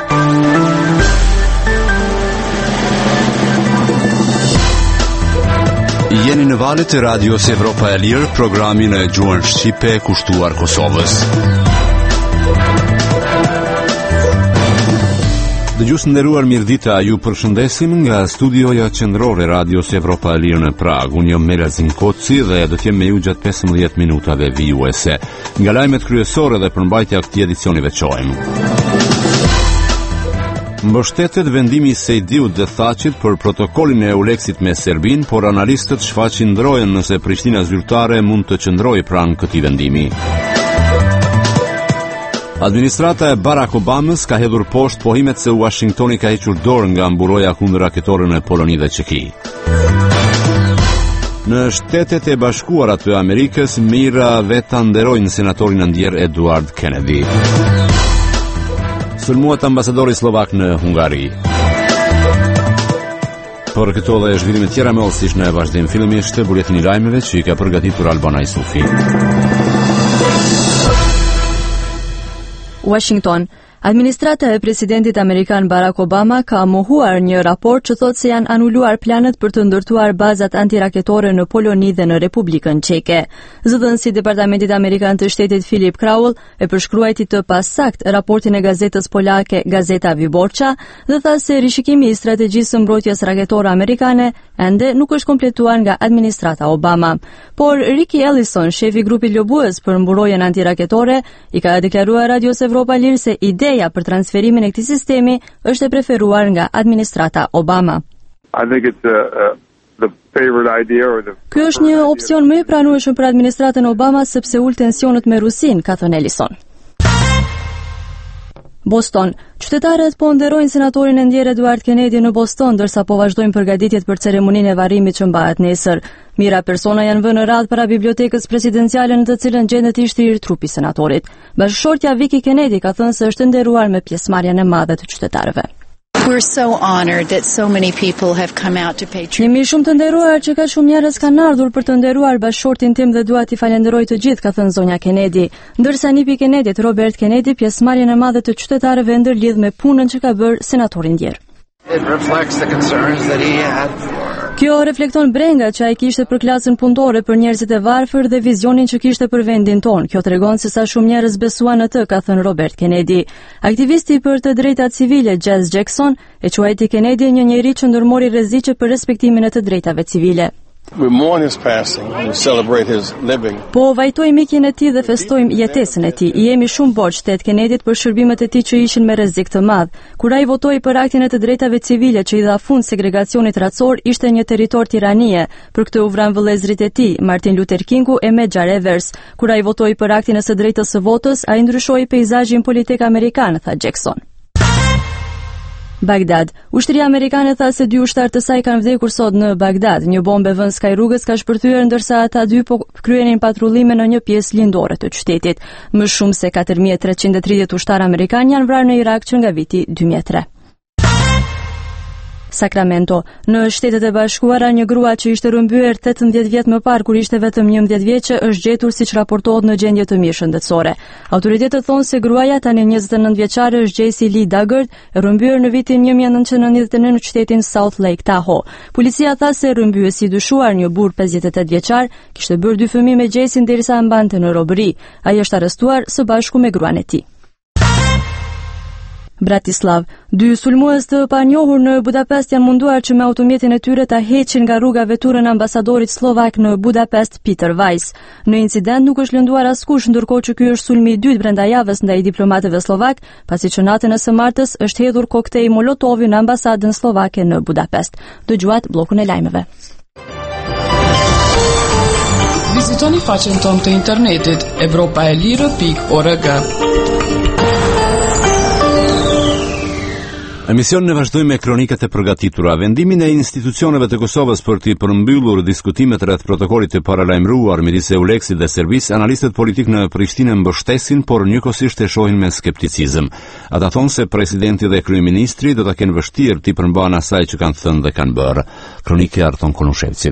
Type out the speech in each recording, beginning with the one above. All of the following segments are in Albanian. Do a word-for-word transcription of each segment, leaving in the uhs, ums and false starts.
Jeni në valët e Radios Evropa e Lirë, programin e gjuhën shqipe kushtuar Kosovës. Dëgjues nderuar, mirëdita, ju përshëndesim nga studioja qendrore Radios Evropa e Lirë në Prag. Unë jam Mela Zinkoci dhe do të jem me ju gjatë pesëmbëdhjetë minutave vijuese. Nga lajmet kryesore dhe përmbajtja e këtij edicioni veçojmë. Mbështetet vendimi i Sejdiut dhe Thaçit për protokollin e Euleksit me Serbin, por analistët shfaqin ndrojen nëse Prishtina zyrtare mund të qëndrojë pranë këtij vendimi. Administrata e Barack Obamës ka hedhur poshtë pohimet se Washingtoni ka hequr dorë nga mburoja kundër raketorëve në Poloni dhe Çeki. Në Shtetet e Bashkuara të Amerikës, mira veta nderojnë senatorin ndjer Edward Kennedy. Sulmuat ambasadori slovak në Hungari. Por këto dhe zhvillime tjera me ëllësish në vazhdim, fillimisht buletin i lajmeve që i ka përgatitur Albana Isufi. Washington. Administrata e presidentit amerikan Barack Obama ka mohuar një raport që thotë se janë anuluar planet për të ndërtuar bazat antiraketore në Poloni dhe në Republikën Çeke. Zëdhënësi i Departamentit Amerikan të Shtetit Philip Kraul e përshkruajti të pasakt raportin e gazetës polake Gazeta Wyborcza dhe tha se rishikimi i strategjisë së mbrojtjes raketore amerikane ende nuk është kompletuar nga administrata Obama. Por Ricky Ellison, shefi i grupit lobues për mburojtjen antiraketore, i ka deklaruar Radios Evropa Lirë se ide Ideja për transferimin e këtij sistemi është e preferuar nga administrata Obama. I think it's a, a, the favorite idea or the Ky është një opsion më i pranueshëm për administratën Obama sepse ul tensionet me Rusin, ka thënë Ellison. Boston. Qytetarët po nderojnë senatorin e ndjer Edward Kennedy në Boston, ndërsa po vazhdojnë përgatitjet për ceremoninë e varrimit që mbahet nesër. Mira persona janë vënë në radhë para bibliotekës presidenciale në të cilën gjendet i shtrirë trupi i senatorit. Bashkëshortja Vicky Kennedy ka thënë se është nderuar me pjesëmarrjen e madhe të qytetarëve. We're so honored that so many people have come out to pay tribute. Jemi shumë të nderuar që ka shumë njerëz kanë ardhur për të nderuar bashkëshortin tim dhe dua t'i falenderoj të gjithë, ka thënë zonja Kennedy. Ndërsa nipi i Kennedy, Robert Kennedy, pjesëmarrjen e madhe të qytetarëve ndërlidh me punën që ka bërë senatori ndjer. It reflects the concerns that he had for Kjo reflekton brengat që ai kishte për klasën punëtore, për njerëzit e varfër dhe vizionin që kishte për vendin ton. Kjo tregon se sa shumë njerëz besuan në të, ka thënë Robert Kennedy. Aktivisti për të drejtat civile Jazz Jackson e quajti Kennedy një njeri që ndërmori rreziqe për respektimin e të drejtave civile. We mourn his passing and celebrate his living. Po vajtojmë ikjen e tij dhe festojmë jetesën e tij. I jemi shumë borxh shtet Kennedyt për shërbimet e tij që ishin me rrezik të madh. Kur ai votoi për aktin e të drejtave civile që i dha fund segregacionit racor, ishte një territor tiranie. Për këtë u vran vëllezërit e tij, Martin Luther Kingu e Medgar Evers. Kur ai votoi për aktin e së drejtës së votës, ai ndryshoi peizazhin politik amerikan, tha Jackson. Bagdad. Ushtria amerikane tha se dy ushtar të saj kanë vdekur sot në Bagdad. Një bombë vënë skaj rrugës ka shpërthyer ndërsa ata dy po kryenin patrullime në një pjesë lindore të qytetit. Më shumë se katër mijë e treqind e tridhjetë ushtarë amerikanë janë vrarë në Irak që nga viti dy mijë e tre. Sacramento. Në Shtetet e Bashkuara, një grua që ishte rrëmbyer tetëmbëdhjetë vjet më parë kur ishte vetëm njëmbëdhjetë vjeçe është gjetur siç raportohet në gjendje të mirë shëndetësore. Autoritetet thonë se gruaja, tani njëzet e nëntë vjeçare, është Jessie Lee Dugard, e rrëmbyer në vitin një mijë nëntëqind e nëntëdhjetë e nëntë në qytetin South Lake Tahoe. Policia tha se rrëmbyesi i dyshuar, një burr pesëdhjetë e tetë vjeçar, kishte bërë dy fëmijë me Jessin derisa e mbante në robëri. Ai është arrestuar së bashku me gruan e tij. Bratislav. Dy sulmues të panjohur në Budapest janë munduar që me automjetin e tyre ta heqin nga rruga veturën e ambasadorit slovak në Budapest, Peter Weiss. Në incident nuk është lënduar askush, ndërkohë që ky është sulmi i dytë brenda javës ndaj diplomatëve slovak, pasi që natën e së martës është hedhur koktej Molotovi në ambasadën slovake në Budapest. Dëgjuat bllokun e lajmeve. Vizitoni faqen tonë të internetit evropa e lirë pikë org. Emision në vazhdoj me kronikat e përgatitura. Vendimin e institucioneve të Kosovës për të përmbyllur diskutimet rreth protokollit të paralajmëruar midis Euleksit dhe Serbisë, analistët politik në Prishtinë mbështesin, por njëkohësisht e shohin me skepticizëm. Ata thonë se presidenti dhe kryeministri do ta kenë vështirë të përmbahen asaj që kanë thënë dhe kanë bërë. Kronike Arton Konushevci.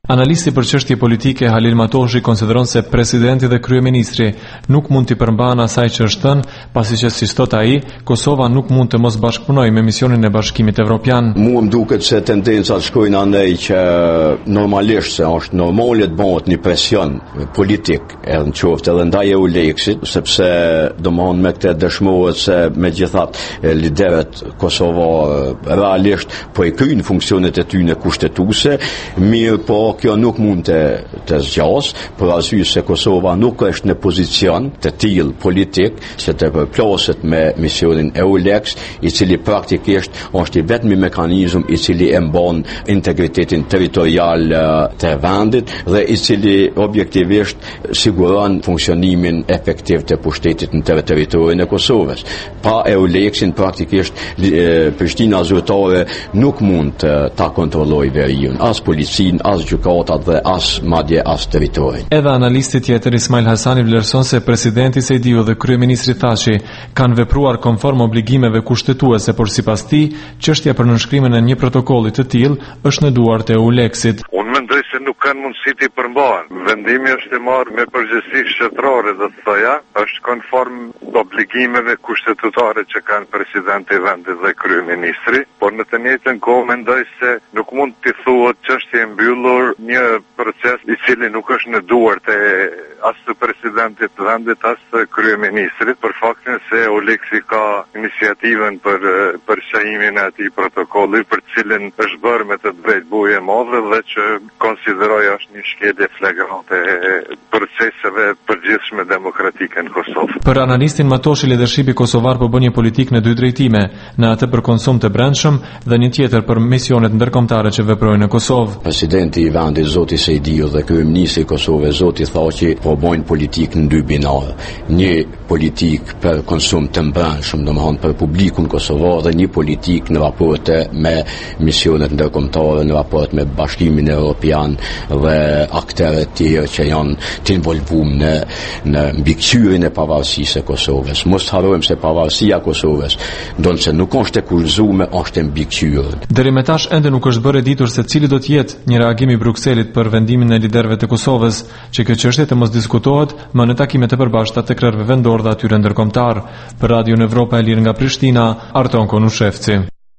Analisti për çështje politike Halil Matoshi konsideron se presidenti dhe kryeministri nuk mund t'i përmbahen asaj që është thënë, pasi që si thot ai, Kosova nuk mund të mos bashkëpunojë me misionin e Bashkimit Evropian. Mua më duket se tendencat shkojnë andaj që normalisht se është normale të bëhet një presion politik edhe në qoftë edhe ndaj EULEX-it, sepse domthon me këtë dëshmohet se megjithatë liderët Kosova realisht po e kryejnë funksionet e tyre kushtetuese, mirë po kjo nuk mund të, të zgjas, për arsye se Kosova nuk është në pozicion të tillë politik që të përplaset me misionin EULEX, i cili praktikisht është i vetmi mekanizëm i cili e mban integritetin territorial të vendit dhe i cili objektivisht siguron funksionimin efektiv të pushtetit në territorin e Kosovës. Pa EULEX-in praktikisht Prishtina zyrtare nuk mund ta kontrollojë veriun, as policinë, as gjykatat dhe as madje as territorin. Edhe analisti tjetër Ismail Hasani vlerëson se presidenti Sejdiu dhe kryeministri Thaçi kanë vepruar konform obligimeve kushtetuese, por sipas tij, çështja për nënshkrimin e një protokolli të tillë është në duart e EULEX-it. Unë mendoj se nuk kanë mundësi të përmbahen. Vendimi është i marrë me përgjegjësi shtetërore, do të thoja, është konform obligimeve kushtetuese që kanë presidenti i vendit dhe kryeministri, por në të njëjtën kohë mendoj se nuk mund të thuhet çështje e mbyllur një proces i cili nuk është në duart e as të presidentit të vendit as të kryeministrit, për faktin se EULEX-i ka iniciativën për për shahimin e atij protokolli, për cilin është bërë me të drejtë buje madhe dhe që konsideroj është një shkelje flagrante e proceseve përgjithshme demokratike në Kosovë. Për analistin Matoshi, leadershipi kosovar po bën një politikë në dy drejtime, në atë për konsum të brendshëm dhe një tjetër për misionet ndërkombëtare që veprojnë në Kosovë. Presidenti i vendit zoti Sejdiu dhe kryeministri i Kosovës zoti Thaçi po bojnë politikë në dy binare. Një politikë për konsum të brendshëm, domethënë për publikun kosovar, dhe një politikë në raporte me misionet ndërkombëtare, në raport me Bashkimin Evropian dhe aktorët tjerë që janë të involvuar në në mbikëqyrjen e pavarësisë së Kosovës. Mos harrojmë se pavarësia e Kosovës do të nuk është e kurzuar, është e mbikëqyrur. Deri më tash ende nuk është bërë ditur se cili do të jetë një reagim i Brukselit për vendimin e liderëve të Kosovës që kjo çështje të mos diskutohet më në takime të përbashkëta të krerëve vendor dhe atyre ndërkombëtar. Për Radio Evropa e Lirë nga Prishtina, Arton Konushevci.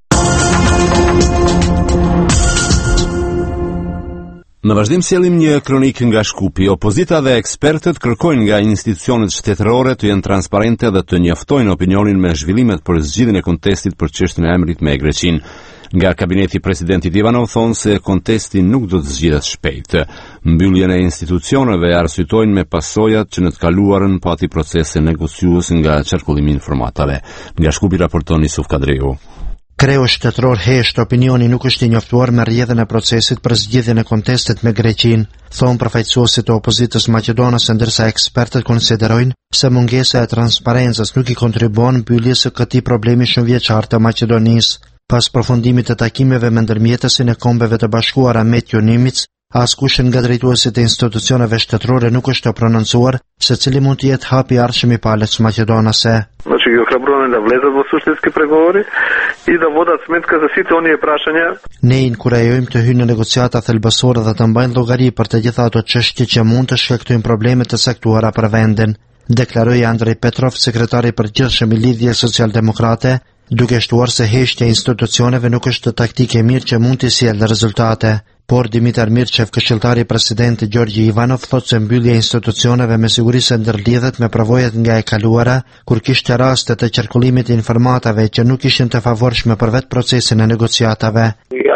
Në vazhdim sjellim një kronikë nga Shkupi. Opozita dhe ekspertët kërkojnë nga institucionet shtetërore të jenë transparente dhe të njoftojnë opinionin me zhvillimet për zgjidhjen e kontestit për çështjen e emrit me Greqinë. Nga kabineti i presidentit Ivanov thonë se kontesti nuk do të zgjidhet shpejt. Mbylljen e institucioneve arsyetojnë me pasojat që në të kaluarën pati procese negociuese nga qarkullimi i informatave. Nga Shkupi raporton Yusuf Kadriu. Kreu shtetëror hesht opinioni nuk është i njoftuar me rrjedhën e procesit për zgjidhjen e kontestit me Greqinë, thonë përfaqësuesit e opozitës maqedonase, ndërsa ekspertët konsiderojnë se mungesa e transparencës nuk i kontribuon mbylljes së këtij problemi shumëvjeçar të Maqedonisë. Pas përfundimit të takimeve me ndërmjetësin e Kombeve të Bashkuara Metju Nimitz, askush nga drejtuesit e institucioneve shtetërore nuk është të prononcuar se cili mund të jetë hapi i ardhshëm i palës maqedonase. Znači ju hrabrujem da vlezat u suštinski pregovori i da vodat smetka za situoni e prašanja. Ne inkurajojmë të hyjnë në negociata thelbësore dhe të mbajnë llogari për të gjitha ato çështje që mund të shkaktojnë probleme të caktuara për vendin, deklaroi Andrej Petrov, sekretari i përgjithshëm i Lidhjes Socialdemokrate, duke shtuar se heshtja e institucioneve nuk është taktike e mirë që mund të sjellë rezultate. Por Dimitar Mirçev, këshilltari i presidentit Gjorgji Ivanov, thotë se mbyllja e institucioneve me siguri se ndërlidhet me provojat nga e kaluara, kur kishte raste të qarkullimit të informatave që nuk ishin të favorshme për vetë procesin e negociatave.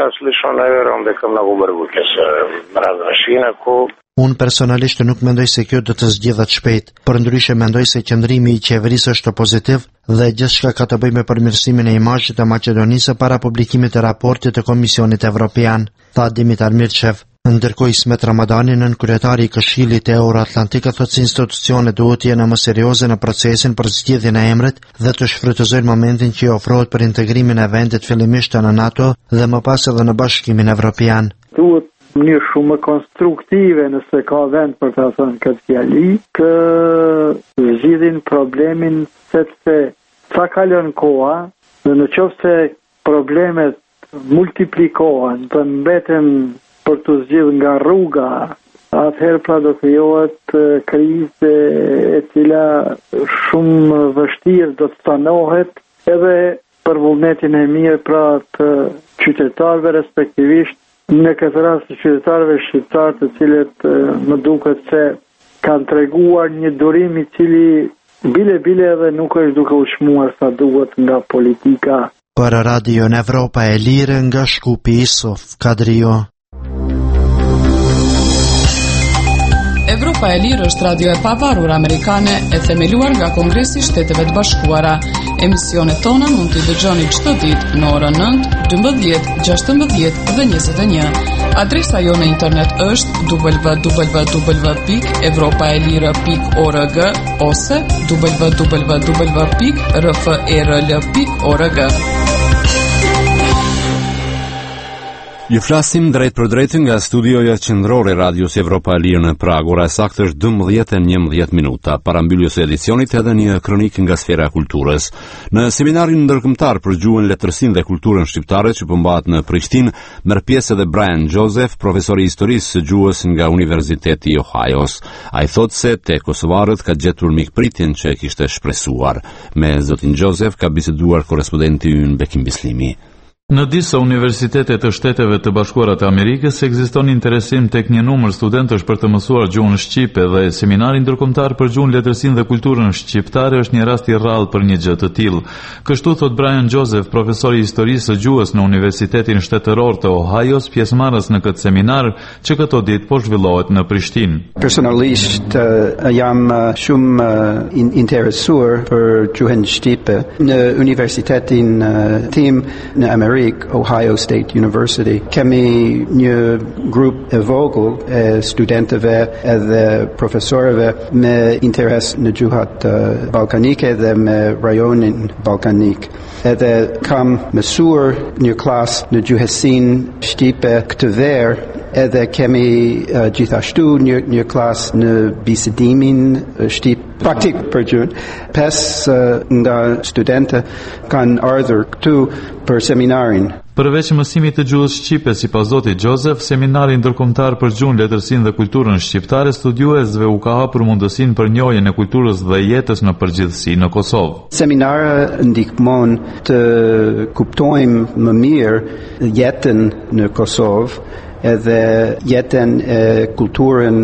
Unë personalisht nuk mendoj se kjo do të zgjidhet shpejt, por ndryshe mendoj se qëndrimi i qeverisë është pozitiv dhe gjithçka ka të bëjë me përmirësimin e imazhit të Maqedonisë para publikimit të raportit të Komisionit Evropian, tha Dimitar Mirçev. Ndërkohë Ismet Ramadani, nën kryetari i Këshillit Euro-Atlantik, thotë se institucionet duhet të jenë më serioze në procesin për zgjidhjen e emrit dhe të shfrytëzojnë momentin që i ofrohet për integrimin e vendit fillimisht në NATO dhe më pas edhe në Bashkimin Evropian. Duhet një shumë konstruktive nëse ka vend për të thënë këtë fjali, kë zgjidhin problemin sepse sa kalon koha dhe në qoftë se problemet multiplikohen, të mbeten për të zgjidhur nga rruga, atëherë pra do krijohet krizë e cila shumë vështirë do të stanohet edhe për vullnetin e mirë pra të qytetarëve, respektivisht në këtë rast të qytetarëve shqiptarë, të cilët më duket se kanë treguar një durim i cili bile bile edhe nuk është duke u çmuar sa duhet nga politika. Për Radio në Evropa e Lirë nga Shkupi Isof Kadrio. Evropa e Lirë është radio e pavarur amerikane e themeluar nga Kongresi i Shteteve të Bashkuara. Emisionet tona mund t'i dëgjoni çdo ditë në orën nëntë, dymbëdhjetë, gjashtëmbëdhjetë dhe njëzet e një. Adresa jo në internet është w w w pikë evropaelire pikë org ose w w w pikë r f e r l pikë org. Ju flasim drejt për drejt nga studioja qendrore Radios Evropa e Lirë në Prag. Ora e saktë është dymbëdhjetë e njëmbëdhjetë minuta. Para mbylljes së edicionit edhe një kronik nga sfera e kulturës. Në seminarin ndërkombëtar për gjuhën, letërsinë dhe kulturën shqiptare që po mbahet në Prishtinë, merr pjesë edhe Brian Joseph, profesor i historisë së gjuhës nga Universiteti i Ohio's. Ai thotë se te kosovarët ka gjetur mikpritjen që e kishte shpresuar. Me zotin Joseph ka biseduar korrespondenti ynë Bekim Bislimi. Në disa universitete të Shteteve të Bashkuara të Amerikës ekziston interesim tek një numër studentësh për të mësuar gjuhën shqipe dhe seminari ndërkombëtar për gjuhën, letërsinë dhe kulturën shqiptare është një rast i rrallë për një gjë të tillë. Kështu thot Brian Joseph, profesor i historisë së gjuhës në Universitetin Shtetëror të Ohio's, pjesëmarrës në këtë seminar që këto ditë po zhvillohet në Prishtinë. Personalisht uh, jam uh, shumë uh, in interesuar për gjuhën shqipe në universitetin uh, tim në Amerikë. Ohio State University. Kemi një grup e vogël e studentëve edhe profesorëve me interes në gjuhat uh, balkanike dhe me rajonin balkanik. Edhe kam mësuar një klas në gjuhësinë shqipe këtë verë, edhe kemi uh, gjithashtu një, një klas në bisedimin uh, shqip praktik për gjuhën. Pesë uh, nga studentë kanë ardhur këtu për seminarin. Përveç mësimit të gjuhës shqipe, sipas zotit Joseph, seminari ndërkombëtar për gjuhën, letërsinë dhe kulturën shqiptare, studiuesve u ka hapur mundësinë për njohjen e kulturës dhe jetës në përgjithësi në Kosovë. Seminari ndihmon të kuptojmë më mirë jetën në Kosovë, edhe jetën e kulturën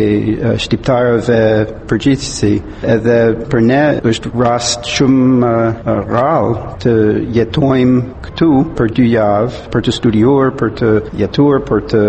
e shqiptarëve përgjithësi. Edhe për ne është rast shumë uh, rrallë të jetojmë këtu për dy javë, për të studiuar, për të jetuar, për të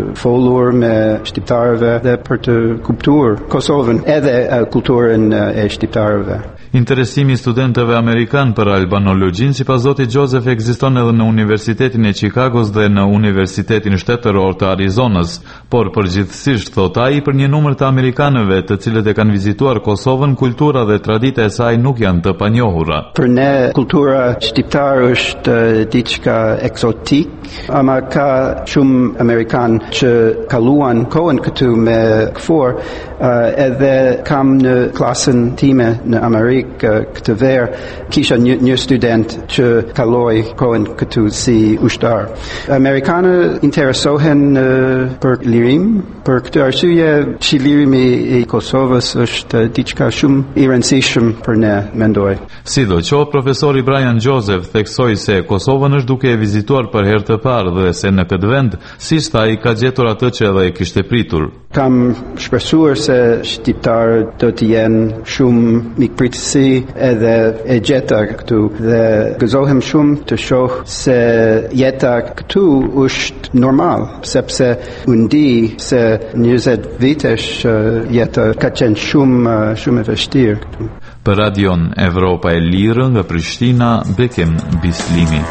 folur me shqiptarëve dhe për të kuptuar Kosovën edhe uh, kulturën uh, e shqiptarëve. Interesimi i studentëve amerikan për albanologjinë, sipas zotit Joseph, ekziston edhe në Universitetin e Chicagos dhe në Universitetin Shtetëror të Arizonës, por përgjithsisht, thot ai, për një numër të amerikanëve të cilët e kanë vizituar Kosovën, kultura dhe tradita e saj nuk janë të panjohura. Për ne kultura shqiptare është diçka eksotik, ama ka shumë amerikan që kaluan kohën këtu me kfor, uh, edhe kam në klasën time në Amerikë këtë verë, kisha një, një student që kaloi kohën këtu si ushtar. Amerikanë interesohen uh, për lirim, për këtë arsye që lirimi i Kosovës është diçka shumë i rëndësishëm për ne, mendoj. Sidoqoftë, profesori Brian Joseph theksoi se Kosovën është duke e vizituar për herë të parë dhe se në këtë vend, si ai ka gjetur atë që edhe e kishte pritur. Kam shpresuar se shqiptarët do të jenë shumë mikpritësi edhe e gjeta këtu dhe gëzohem shumë të shoh se jeta këtu është normal, sepse unë di se njëzet vitesh jeta ka qenë shumë shumë e vështirë këtu. Për radion Evropa e Lirë nga Prishtina, Bekim Bislimi.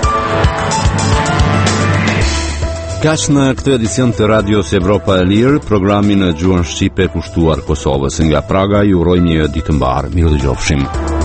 Kaq në këtë edicion të Radios Evropa e Lirë, programin në gjuhën shqipe kushtuar Kosovës. Nga Praga ju uroj një ditë mbar. Mirë dëgjofshim.